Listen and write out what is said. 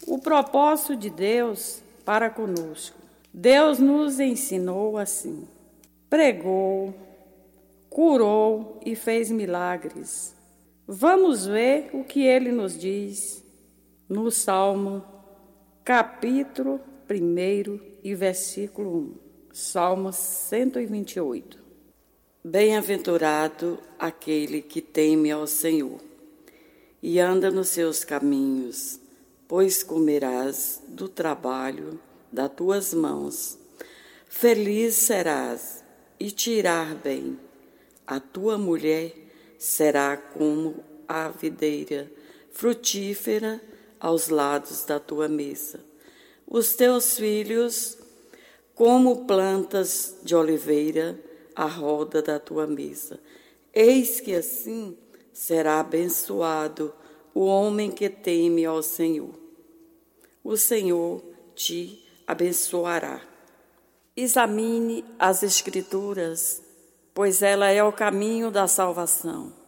o propósito de Deus para conosco. Deus nos ensinou assim: pregou, curou e fez milagres. Vamos ver o que ele nos diz no Salmo, capítulo 1 e versículo 1. Salmo 128. Bem-aventurado aquele que teme ao Senhor e anda nos seus caminhos, pois comerás do trabalho das tuas mãos. Feliz serás e te irá bem. A tua mulher será como a videira frutífera aos lados da tua mesa. Os teus filhos, como plantas de oliveira, à roda da tua mesa. Eis que assim será abençoado o homem que teme ao Senhor. O Senhor te abençoará. Examine as Escrituras, pois ela é o caminho da salvação.